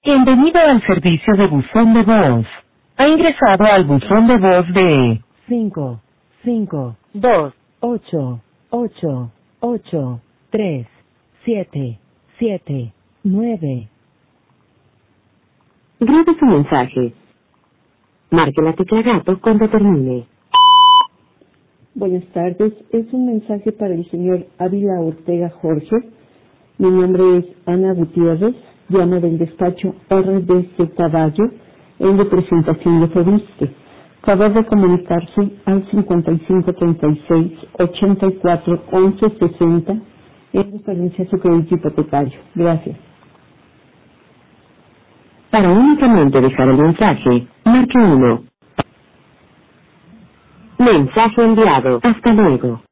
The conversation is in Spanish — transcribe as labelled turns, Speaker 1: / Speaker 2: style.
Speaker 1: Bienvenido al servicio de buzón de voz. Ha ingresado al buzón de voz de 5, 5, 2, 8, 8, 8, 3, 7, 7, 9.
Speaker 2: Grabe su mensaje. Marque la tecla gato cuando termine.
Speaker 3: Buenas tardes, es un mensaje para el señor Ávila Ortega Jorge. Mi nombre es Ana Gutiérrez, llamo del despacho RDC Caballo en representación de Fobiste. Favor de comunicarse al 5536-84-1160 en referencia a su crédito hipotecario. Gracias.
Speaker 2: Para únicamente dejar el mensaje, marque 1. Mensaje enviado. Hasta luego.